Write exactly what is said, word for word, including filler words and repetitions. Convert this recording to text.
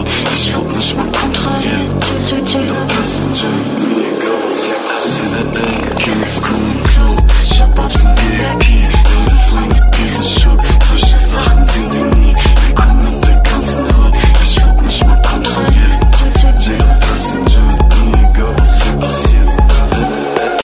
Auto, ich werd nicht mal kontrolliert. Nur Passenger, mir egal was hier passiert. Ey, Kings kommen im Club, ich hab Ups in V I P. Deine Freunde, die sind